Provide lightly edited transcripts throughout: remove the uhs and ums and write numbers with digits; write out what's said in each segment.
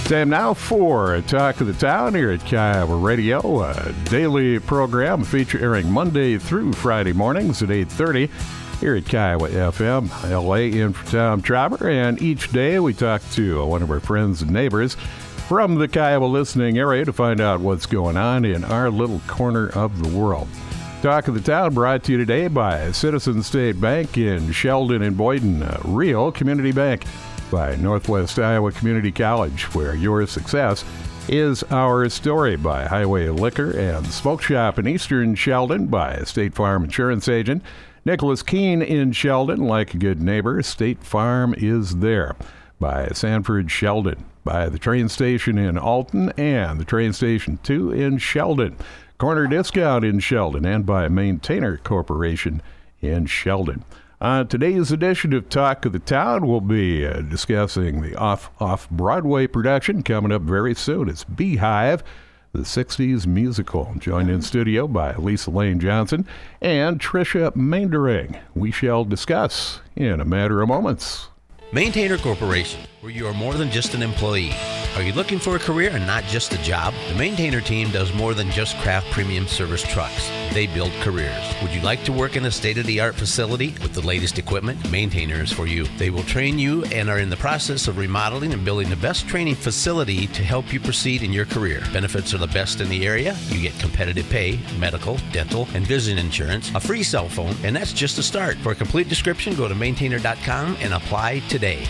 Time now for Talk of the Town here at Kiowa Radio, a daily program feature airing Monday through Friday mornings at 8:30 here at Kiowa FM, LA, in for Tom Trauber. And each day we talk to one of our friends and neighbors from the Kiowa listening area to find out what's going on in our little corner of the world. Talk of the Town brought to you today by Citizen State Bank in Sheldon and Boyden, a real community bank, by Northwest Iowa Community College, where your success is our story, by Highway Liquor and Smoke Shop in Eastern Sheldon, by State Farm Insurance Agent Nicholas Keene in Sheldon. Like a good neighbor, State Farm is there, by Sanford Sheldon, by the train station in Alton and the train station 2 in Sheldon, Corner Discount in Sheldon, and by Maintainer Corporation in Sheldon. On today's edition of Talk of the Town, we'll be discussing the off-Broadway production coming up very soon. It's Beehive, the 60s musical, joined in studio by Lisa Lane Johnson and Tricia Meendering. We shall discuss in a matter of moments. Maintainer Corporation, where you are more than just an employee. Are you looking for a career and not just a job? The Maintainer team does more than just craft premium service trucks. They build careers. Would you like to work in a state-of-the-art facility with the latest equipment? Maintainer is for you. They will train you and are in the process of remodeling and building the best training facility to help you proceed in your career. Benefits are the best in the area. You get competitive pay, medical, dental, and vision insurance, a free cell phone, and that's just a start. For a complete description, go to maintainer.com and apply today.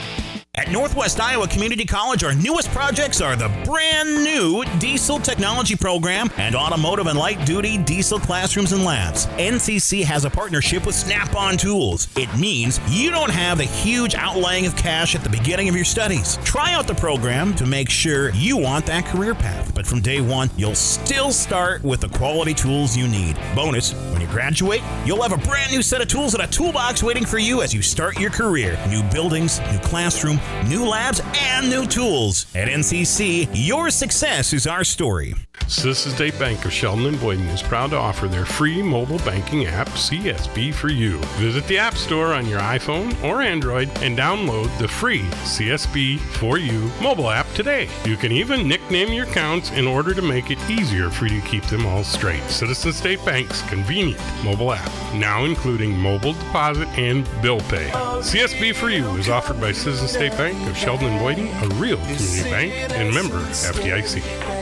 At Northwest Iowa Community College, our newest projects are the brand new diesel technology program and automotive and light-duty diesel classrooms and labs. NCC has a partnership with Snap-on Tools. It means you don't have a huge outlaying of cash at the beginning of your studies. Try out the program to make sure you want that career path. But from day one, you'll still start with the quality tools you need. Bonus, when you graduate, you'll have a brand new set of tools in a toolbox waiting for you as you start your career. New buildings, new classroom, new labs, and new tools. At NCC, your success is our story. Citizen State Bank of Sheldon and Boyden is proud to offer their free mobile banking app, CSB for You. Visit the App Store on your iPhone or Android and download the free CSB for You mobile app today. You can even nickname your accounts in order to make it easier for you to keep them all straight. Citizen State Bank's convenient mobile app, now including mobile deposit and bill pay. CSB for You is offered by Citizen State Bank of Sheldon and Boyden, a real community bank and member FDIC.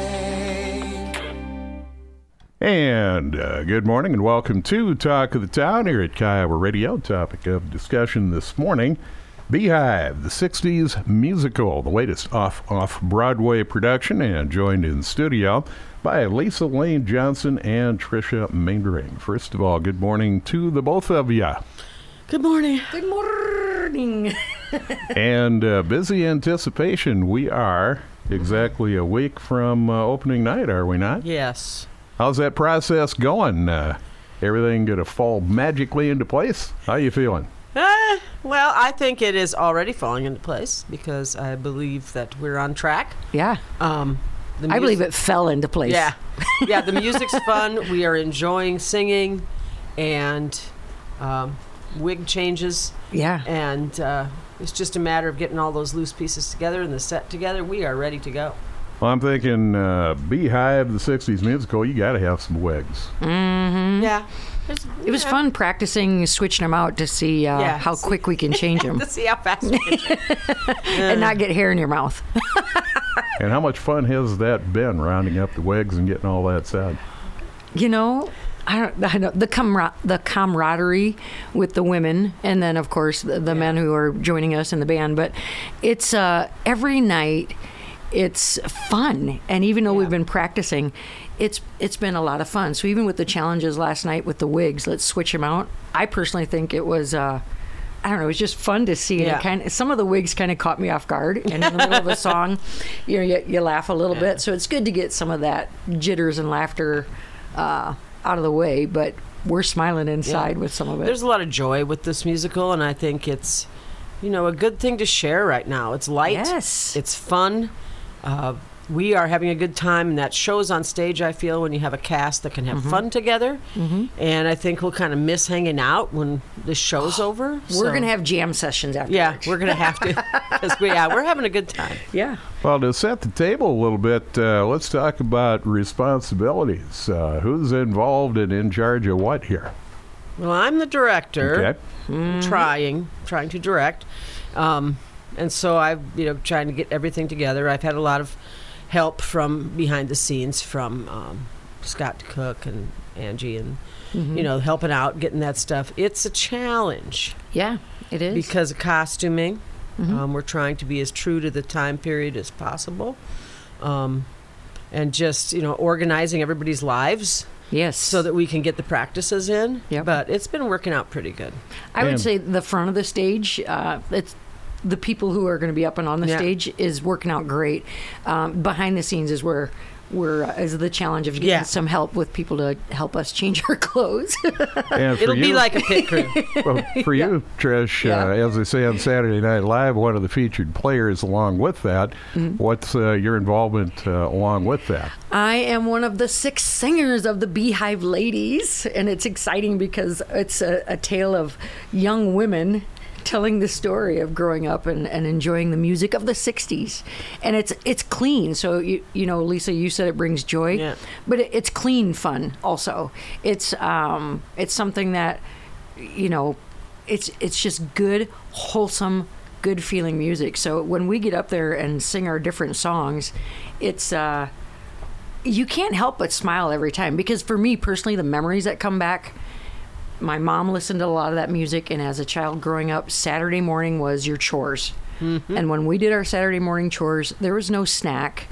And good morning and welcome to Talk of the Town here at Kiowa Radio. Topic of discussion this morning, Beehive, the 60s musical, the latest off-Broadway production, and joined in studio by Lisa Lane Johnson and Tricia Meendering. First of all, good morning to the both of you. Good morning. Good morning. And busy anticipation. We are exactly a week from opening night, are we not? Yes. How's that process going? Everything going to fall magically into place? How are you feeling? Well, I think it is already falling into place because I believe that we're on track. Yeah. I believe it fell into place. Yeah. Yeah, the music's fun. We are enjoying singing and wig changes. Yeah. And it's just a matter of getting all those loose pieces together and the set together. We are ready to go. Well, I'm thinking Beehive, the 60s musical, you got to have some wigs. Mm-hmm. Yeah. It was fun practicing switching them out to see how quick we can change them. To see how fast we can change and not get hair in your mouth. And how much fun has that been, rounding up the wigs and getting all that set? You know, I don't the camaraderie with the women, and then, of course, the men who are joining us in the band. But it's every night. It's fun, and even though we've been practicing, it's been a lot of fun. So even with the challenges last night with the wigs, let's switch them out. I personally think it was, I don't know, it was just fun to see. Yeah. And some of the wigs kind of caught me off guard, and in the middle of a song, you laugh a little bit. So it's good to get some of that jitters and laughter out of the way. But we're smiling inside with some of it. There's a lot of joy with this musical, and I think it's, a good thing to share right now. It's light. Yes. It's fun. we are having a good time, and that shows on stage, I feel, when you have a cast that can have fun together. And I think we'll kind of miss hanging out when the show's over. We're going to have jam sessions after. Yeah, we're going to have to. Because we're having a good time. Yeah. Well, to set the table a little bit, let's talk about responsibilities. Who's involved and in charge of what here? Well, I'm the director, Okay. trying to direct. And so I've, trying to get everything together. I've had a lot of help from behind the scenes from Scott Cook and Angie and, helping out, getting that stuff. It's a challenge. Yeah, it is. Because of costuming. We're trying to be as true to the time period as possible. And just, organizing everybody's lives. Yes. So that we can get the practices in. Yep. But it's been working out pretty good. I would And- say the front of the stage, it's the people who are going to be up and on the stage is working out great. Behind the scenes is where is the challenge of getting some help with people to help us change our clothes. And for It'll be you- like a pit crew. Well, for you, Trish, as they say on Saturday Night Live, one of the featured players along with that. What's your involvement along with that? I am one of the 6 singers of the Beehive Ladies, and it's exciting because it's a tale of young women telling the story of growing up and enjoying the music of the 60s. And it's clean. So, Lisa, you said it brings joy, but it's clean fun also. It's something that, it's just good, wholesome, good feeling music. So when we get up there and sing our different songs, it's you can't help but smile every time, because for me personally, the memories that come back, my mom listened to a lot of that music, and as a child growing up, Saturday morning was your chores. And when we did our Saturday morning chores, there was no snack.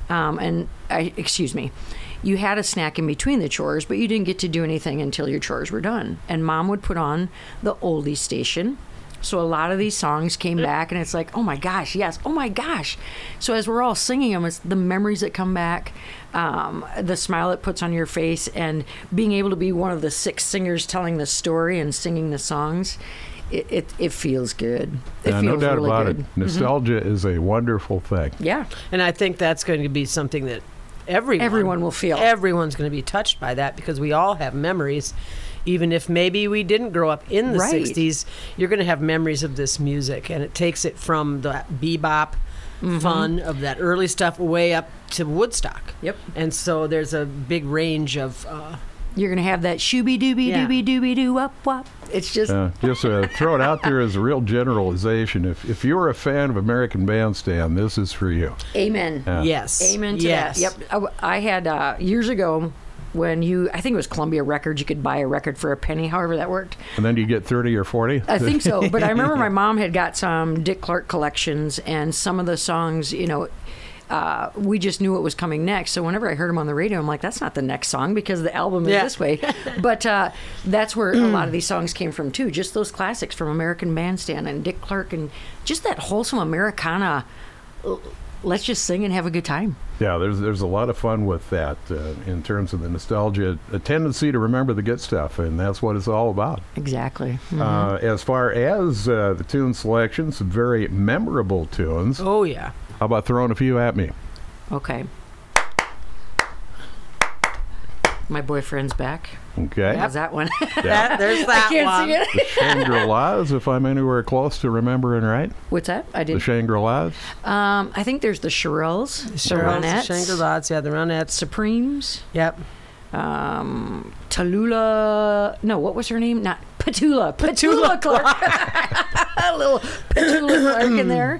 You had a snack in between the chores, but you didn't get to do anything until your chores were done. And Mom would put on the oldies station. So a lot of these songs came back, and it's like, oh my gosh, yes, oh my gosh. So as we're all singing them, it's the memories that come back, the smile it puts on your face, and being able to be one of the 6 singers telling the story and singing the songs. It feels good. It feels no doubt really about good. it. Nostalgia is a wonderful thing. Yeah. And I think that's going to be something that everyone will feel. Everyone's going to be touched by that, because we all have memories. Even if maybe we didn't grow up in the 60s, you're going to have memories of this music. And it takes it from the bebop fun of that early stuff way up to Woodstock. Yep. And so there's a big range of... You're going to have that shooby dooby dooby dooby doo wop wop. It's just... Just throw it out there as a real generalization. If you're a fan of American Bandstand, this is for you. Amen. Yes. Amen to that. Yep. I had years ago, when I think it was Columbia Records, you could buy a record for a penny, however that worked. And then you get 30 or 40? I think so. But I remember my mom had got some Dick Clark collections, and some of the songs, we just knew what was coming next. So whenever I heard them on the radio, I'm like, that's not the next song, because the album is this way. But that's where a lot of these songs came from, too. Just those classics from American Bandstand and Dick Clark, and just that wholesome Americana. Let's just sing and have a good time. Yeah, there's a lot of fun with that in terms of the nostalgia, a tendency to remember the good stuff, and that's what it's all about. Exactly. As far as the tune selection, some very memorable tunes. Oh, yeah. How about throwing a few at me? Okay. My Boyfriend's Back. Okay. How's that one? There's that I can't one. sing it. The Shangri-Las, if I'm anywhere close to remembering right. What's that? I The did. Shangri-Las. I think there's the Shirelles, the Shirelles, Ronettes, Shangri-Las, the Ronettes. Supremes, Yep. Tallulah. No, what was her name? Not Petula. Petula Clark. A little Petula Clark in there.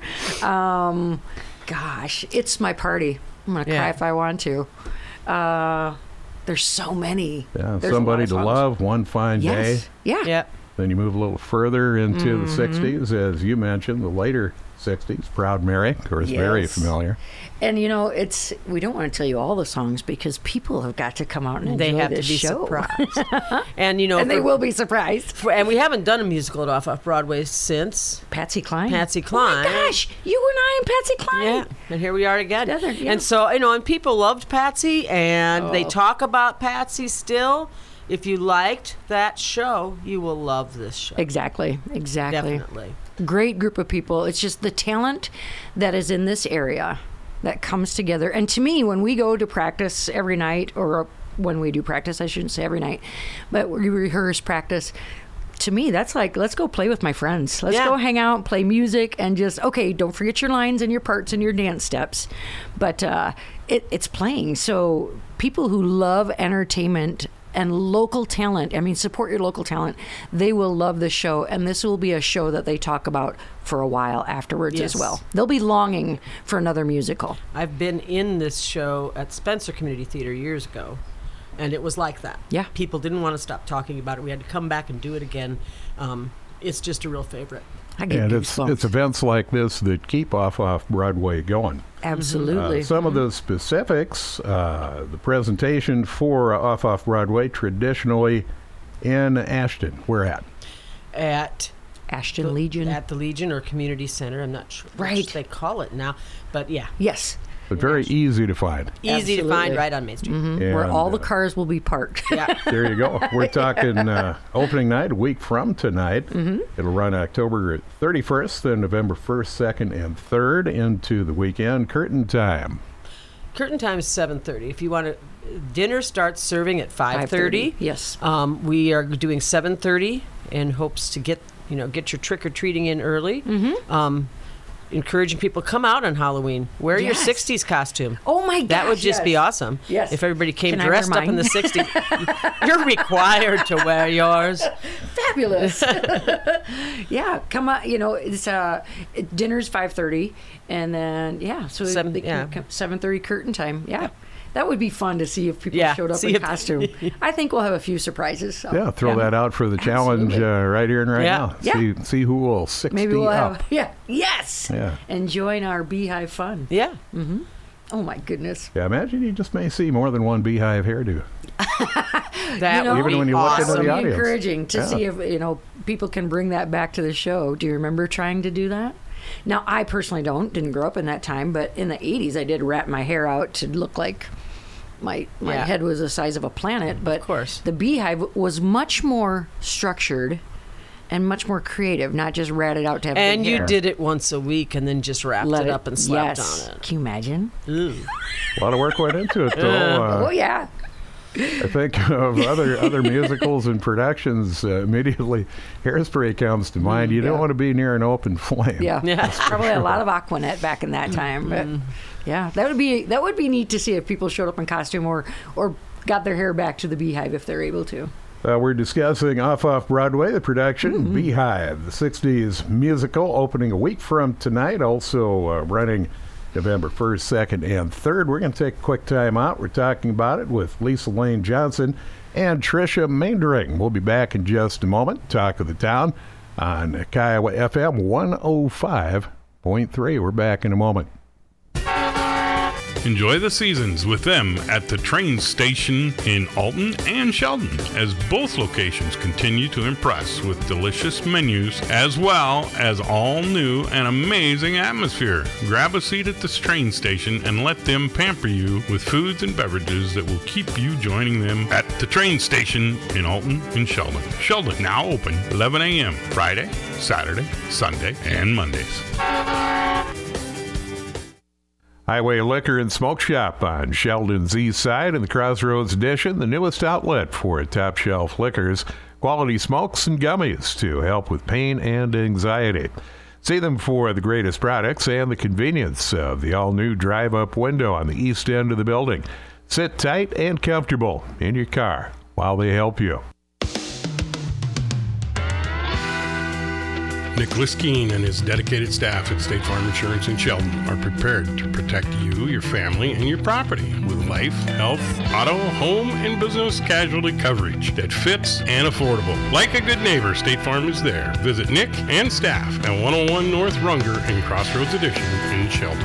Gosh, it's my party. I'm gonna cry if I want to. There's so many. Yeah, There's Somebody a to lot of songs. Love, One Fine Day. Yes. Yeah. Yep. Then you move a little further into the 60s, as you mentioned, the later 60s. Proud Mary, of course, very Yes. familiar. And we don't want to tell you all the songs, because people have got to come out and enjoy They have to this be show. surprised. And, And they will be surprised. And we haven't done a musical at Off-Broadway since Patsy Cline. Patsy Oh Cline. my gosh, you and I and Patsy Cline. Yeah, and here we are again. Together, yeah. And so, and people loved Patsy, and they talk about Patsy still. If you liked that show, you will love this show. Exactly. Definitely. Great group of people. It's just the talent that is in this area that comes together. And to me, when we go to practice every night, or when we do practice, I shouldn't say every night, but we rehearse, practice, to me, that's like, let's go play with my friends. Let's go hang out, play music, and just, okay, don't forget your lines and your parts and your dance steps. But it's playing. So people who love entertainment and local talent, I mean, support your local talent, they will love the show. And this will be a show that they talk about for a while afterwards as well. They'll be longing for another musical. I've been in this show at Spencer Community Theater years ago, and it was like that. Yeah. People didn't want to stop talking about it. We had to come back and do it again. It's just a real favorite. And it's events like this that keep Off-Broadway going. Absolutely. Some of the specifics, the presentation for Off-Broadway, traditionally in Ashton. Where at? At Ashton Legion. At the Legion or Community Center. I'm not sure which they call it now, but yeah. Yes. But very easy to find. Easy to find right on Main Street. And, where all the cars will be parked. Yeah. There you go. We're talking opening night, a week from tonight. It'll run October 31st, then November 1st, 2nd, and 3rd into the weekend. Curtain time. Curtain time is 7:30. If you want to, dinner starts serving at 5:30. Yes. We are doing 7:30 in hopes to get your trick-or-treating in early. Encouraging people, come out on Halloween. Wear your 60s costume. Oh, my gosh. That would just be awesome. Yes. If everybody came dressed up in the 60s. You're required to wear yours. Fabulous. Yeah, come on. It's dinner's 5:30, and then, so 7:30 curtain time. Yeah. That would be fun to see if people showed up in costume. I think we'll have a few surprises. So, throw that out for the challenge right here and right now. Yeah. See who will 60 Maybe we'll up. And join our Beehive fun. Yeah. Oh, my goodness. Yeah, imagine you just may see more than one Beehive hairdo. That would even be when you look into the audience. Encouraging to see if people can bring that back to the show. Do you remember trying to do that? Now, I personally didn't grow up in that time, but in the 80s, I did wrap my hair out to look like my head was the size of a planet. But of course, the Beehive was much more structured and much more creative, not just ratted out to have and big you hair. did it once a week and then just wrapped it up and slept on it. Can you imagine? Ooh. A lot of work went into it, though. Oh, yeah. I think of other musicals and productions. Immediately, Hairspray comes to mind. You don't want to be near an open flame. Yeah. Probably a lot of Aquanet back in that time. But yeah, that would be neat to see if people showed up in costume or got their hair back to the Beehive if they're able to. We're discussing Off-Broadway, the production, Beehive, the 60s musical, opening a week from tonight, also running November 1st, 2nd, and 3rd. We're going to take a quick time out. We're talking about it with Lisa Lane Johnson and Tricia Maindring. We'll be back in just a moment. Talk of the Town on Kiowa FM 105.3. We're back in a moment. Enjoy the seasons with them at the train station in Alton and Sheldon, as both locations continue to impress with delicious menus as well as all new and amazing atmosphere. Grab a seat at this train station and let them pamper you with foods and beverages that will keep you joining them at the train station in Alton and Sheldon. Sheldon, now open 11 a.m. Friday, Saturday, Sunday, and Mondays. Highway Liquor and Smoke Shop on Sheldon's East Side in the Crossroads Edition, the newest outlet for top shelf liquors, quality smokes and gummies to help with pain and anxiety. See them for the greatest products and the convenience of the all-new drive-up window on the east end of the building. Sit tight and comfortable in your car while they help you. Nick Liskeen and his dedicated staff at State Farm Insurance in Sheldon are prepared to protect you, your family, and your property with life, health, auto, home, and business casualty coverage that fits and affordable. Like a good neighbor, State Farm is there. Visit Nick and staff at 101 North Runger in Crossroads Edition in Sheldon.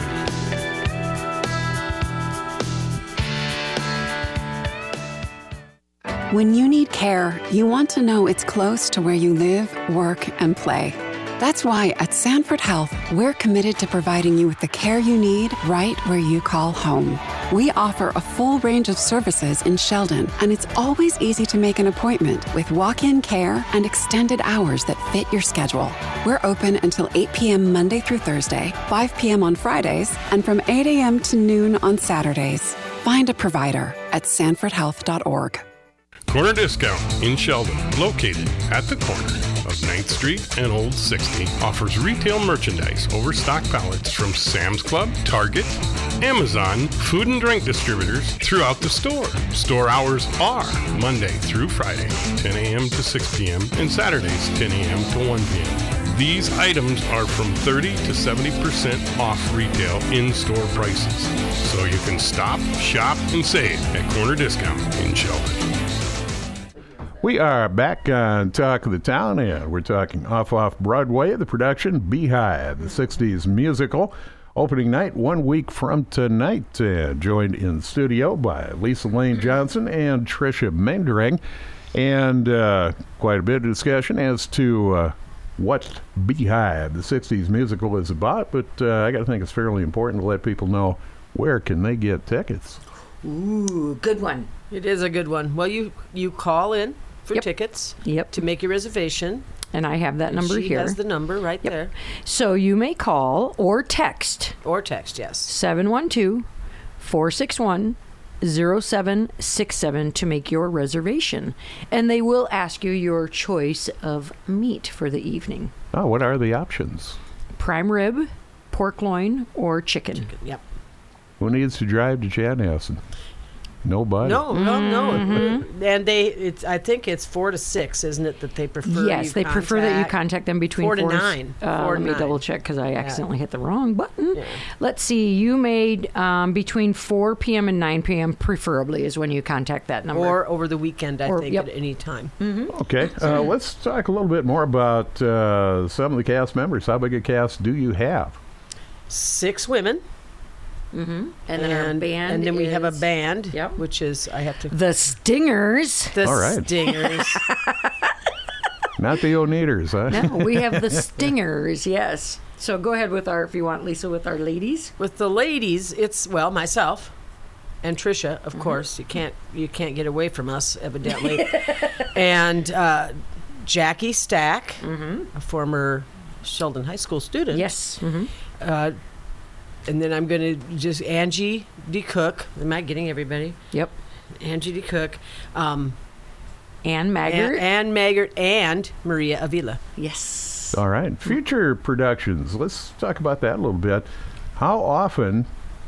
When you need care, you want to know it's close to where you live, work, and play. That's why at Sanford Health, we're committed to providing you with the care you need right where you call home. We offer a full range of services in Sheldon, and it's always easy to make an appointment with walk-in care and extended hours that fit your schedule. We're open until 8 p.m. Monday through Thursday, 5 p.m. on Fridays, and from 8 a.m. to noon on Saturdays. Find a provider at sanfordhealth.org. Corner Discount in Sheldon, located at the corner of 9th Street and Old 60, offers retail merchandise, overstock pallets from Sam's Club, Target, Amazon, food and drink distributors throughout the store. Store hours are Monday through Friday, 10 a.m. to 6 p.m., and Saturdays, 10 a.m. to 1 p.m. These items are from 30 to 70% off retail in-store prices. So you can stop, shop, and save at Corner Discount in Sheldon. We are back on Talk of the Town, and we're talking off Broadway, the production Beehive, the 60s musical. Opening night 1 week from tonight. Joined in studio by Lisa Lane Johnson and Tricia Mendering. And quite a bit of discussion as to what Beehive, the 60s musical, is about. But I got to think it's fairly important to let people know where can they get tickets. Ooh, good one. It is a good one. Well, you call in for tickets to make your reservation. And I have that number She here. has the number right there. So you may call or text. Or text, yes. 712-461-0767 to make your reservation. And they will ask you your choice of meat for the evening. Oh, what are the options? Prime rib, pork loin, or chicken. Yep. Who needs to drive to Chanhassen? Nobody. No. And I think it's 4 to 6, isn't it, that they prefer Yes, they prefer that you contact them between 4 to 9. Let me double check because I accidentally hit the wrong button. Yeah. Let's see. You made between 4 p.m. and 9 p.m. preferably is when you contact that number. Or over the weekend, I think, at any time. Mm-hmm. Okay. Let's talk a little bit more about some of the cast members. How big a cast do you have? 6 women. Mm-hmm. And then our band and then we have a band, which is the Stingers. The All right. Stingers. Not the Oneaters, huh? No, we have the Stingers. Yes. So go ahead with if you want, Lisa, with our ladies. With the ladies, it's myself and Tricia, of course. You can't get away from us, evidently. And Jackie Stack, a former Sheldon High School student. Yes. Mm-hmm. And then I'm going to just Angie D. Cook. Am I getting everybody? Yep. Angie D. Cook. Ann Maggart. Ann Maggart and Maria Avila. Yes. All right. Future productions. Let's talk about that a little bit. How often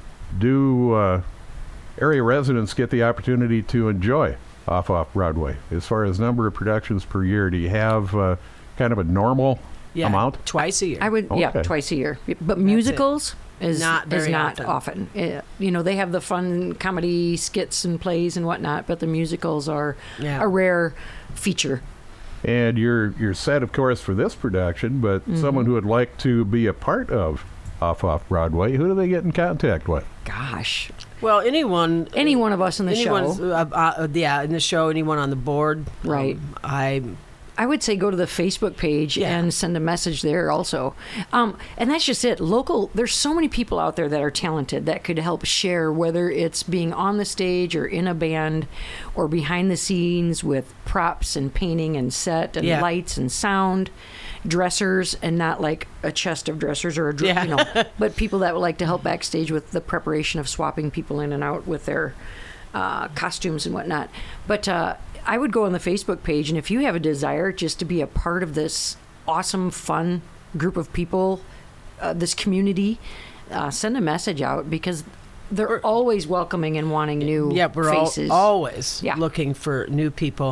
do area residents get the opportunity to enjoy off Broadway? As far as number of productions per year, do you have kind of a normal amount? Twice a year. I would, twice a year. But musicals is not often. They have the fun comedy skits and plays and whatnot, but the musicals are a rare feature. And you're set, of course, for this production, but someone who would like to be a part of off Broadway, who do they get in contact with? Gosh. Well, any one of us in the show. In the show, anyone on the board. Right. I would say go to the Facebook page and send a message there also. And that's just it. There's so many people out there that are talented that could help share, whether it's being on the stage or in a band or behind the scenes with props and painting and set and lights and sound, dressers, and not like a chest of dressers or but people that would like to help backstage with the preparation of swapping people in and out with their costumes and whatnot. But I would go on the Facebook page, and if you have a desire just to be a part of this awesome, fun group of people, this community, send a message out because they're always welcoming and wanting new faces. Always looking for new people.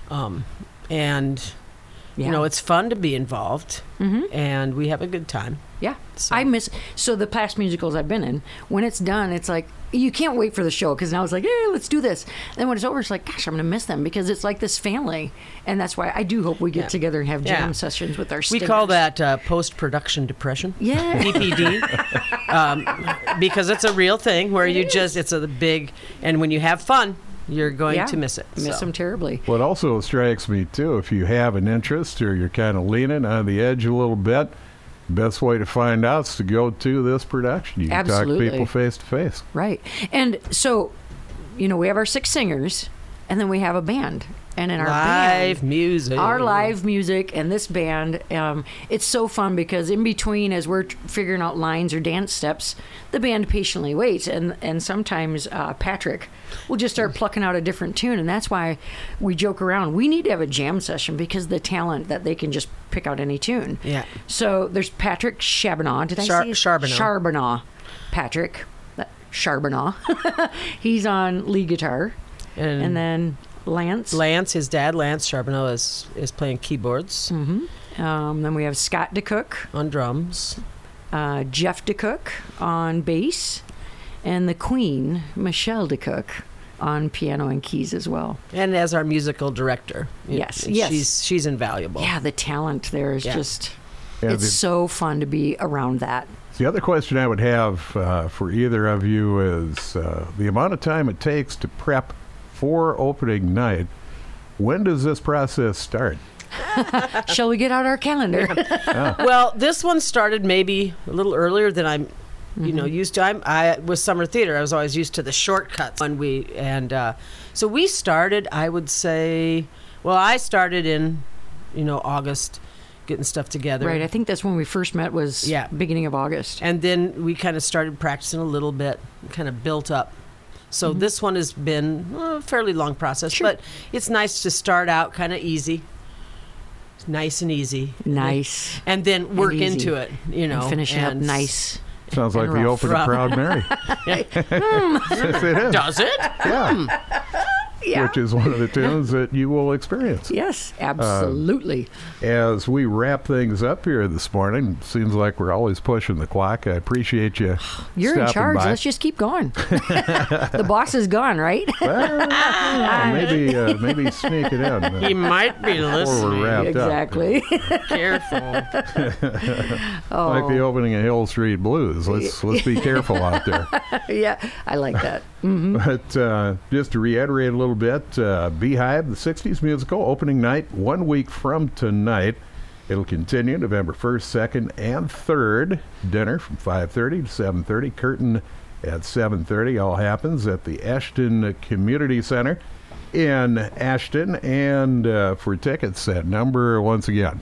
And, it's fun to be involved, and we have a good time. Yeah. So the past musicals I've been in, when it's done, it's like, you can't wait for the show because now it's like, hey, let's do this. Then when it's over, it's like, gosh, I'm going to miss them because it's like this family. And that's why I do hope we get together and have jam sessions with our Stingers. We call that post-production depression. Yeah. PPD. Because it's a real thing where it's a big, and when you have fun, you're going to miss it. Miss them terribly. What also strikes me, too, if you have an interest or you're kind of leaning on the edge a little bit, Best way to find out is to go to this production. You can Absolutely. talk to people face to face. Right. And so, we have our 6 singers, and then we have a band. And in our live band, music. Our live music and this band, it's so fun because in between, as we're figuring out lines or dance steps, the band patiently waits. And sometimes Patrick will just start plucking out a different tune. And that's why we joke around. We need to have a jam session because the talent that they can just pick out any tune. Yeah. So there's Patrick Charbonneau. Did I say Charbonneau. Charbonneau. Patrick Charbonneau. He's on lead guitar. And then Lance, his dad, Lance Charbonneau, is playing keyboards. Mm-hmm. Then we have Scott DeCook on drums, Jeff DeCook on bass, and the Queen, Michelle DeCook, on piano and keys as well. And as our musical director. Yes. She's invaluable. Yeah, the talent there is just, Yeah, it's so fun to be around that. The other question I would have for either of you is the amount of time it takes to prep for opening night. When does this process start? Shall we get out our calendar? Well, this one started maybe a little earlier than I'm, used to. I was summer theater. I was always used to the shortcuts. So we started. I would say, I started in, August, getting stuff together. Right. I think that's when we first met. Was beginning of August, and then we kind of started practicing a little bit, kind of built up. So this one has been a fairly long process, but it's nice to start out kind of easy. Nice and easy. Nice. And then work into it, And finish it up nice. Sounds like the open to Proud Mary. Yes, it is. Does it? Yeah. Yeah. Which is one of the tunes that you will experience. Yes, absolutely. As we wrap things up here this morning, seems like we're always pushing the clock. I appreciate you. You're in charge. By. Let's just keep going. The boss is gone, right? Well, maybe sneak it in. He might be listening. We're wrapped exactly. up. Careful. Like the opening of Hill Street Blues. Let's be careful out there. Yeah, I like that. Mm-hmm. But just to reiterate a little bit, Beehive, the 60s musical, opening night 1 week from tonight. It'll continue November 1st, 2nd, and 3rd. Dinner from 5:30 to 7:30. Curtain at 7:30. All happens at the Ashton Community Center in Ashton. And for tickets, that number once again.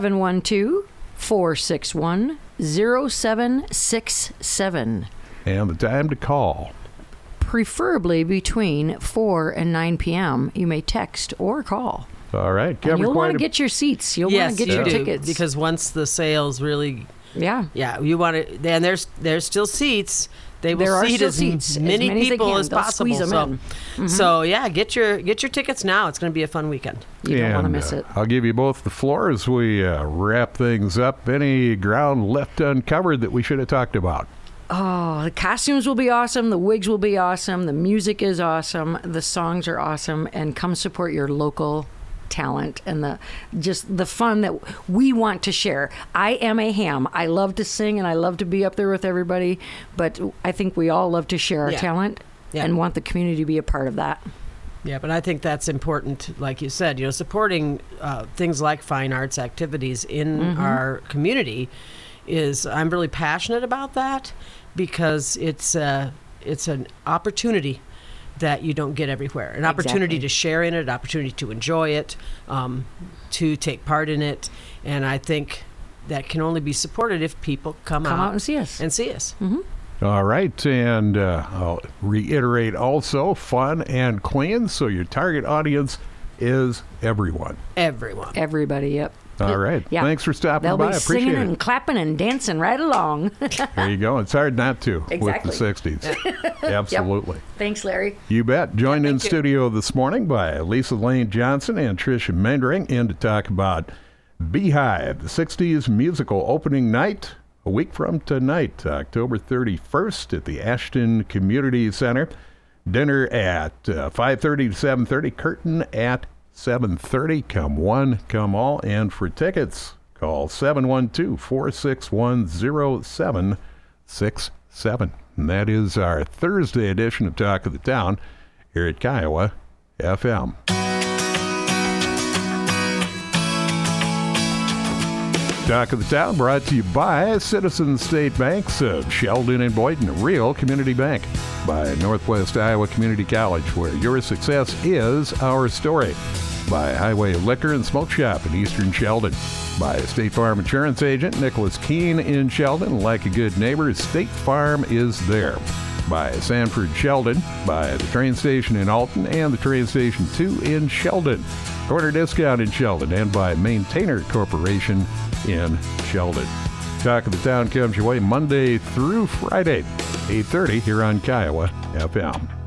712-461-0767. And the time to call. Preferably between 4 and 9 p.m. You may text or call. All right. And you'll want to get your seats. You'll want to get your tickets. Because once the sales really... Yeah, you want to... And there's still seats. They will seat as many people as possible. So get your tickets now. It's going to be a fun weekend. You don't want to miss it. I'll give you both the floor as we wrap things up. Any ground left uncovered that we should have talked about? Oh, the costumes will be awesome. The wigs will be awesome. The music is awesome. The songs are awesome. And come support your local talent and the fun that we want to share. I am a ham. I love to sing and I love to be up there with everybody, but I think we all love to share our talent and want the community to be a part of that. Yeah, but I think that's important, like you said, supporting things like fine arts activities in our community I'm really passionate about that because it's an opportunity that you don't get everywhere. An opportunity to share in it, an opportunity to enjoy it, to take part in it. And I think that can only be supported if people come out and see us. Mm-hmm. All right. And I'll reiterate also, fun and clean. So your target audience is everyone. Everyone. Everybody, yep. All right. Yeah. Thanks for stopping They'll by. be I appreciate singing it. and clapping and dancing right along. There you go. It's hard not to with the Exactly. 60s. Absolutely. Yep. Thanks, Larry. You bet. Joined in studio this morning by Lisa Lane Johnson and Tricia Mendring in to talk about Beehive, the 60s musical opening night, a week from tonight, October 31st at the Ashton Community Center. Dinner at 5:30 to 7:30. Curtain at 7:30. Come one, come all. And for tickets, call 712-461-0767. And that is our Thursday edition of Talk of the Town here at Kiowa FM. Talk of the Town brought to you by Citizens State Banks of Sheldon and Boynton, a real community bank. By Northwest Iowa Community College, where your success is our story. By Highway Liquor and Smoke Shop in Eastern Sheldon. By State Farm Insurance Agent Nicholas Keene in Sheldon. Like a good neighbor, State Farm is there. By Sanford Sheldon. By the train station in Alton and the train station 2 in Sheldon. Corner Discount in Sheldon. And by Maintainer Corporation in Sheldon. Talk of the Town comes your way Monday through Friday, 8:30 here on Kiowa FM.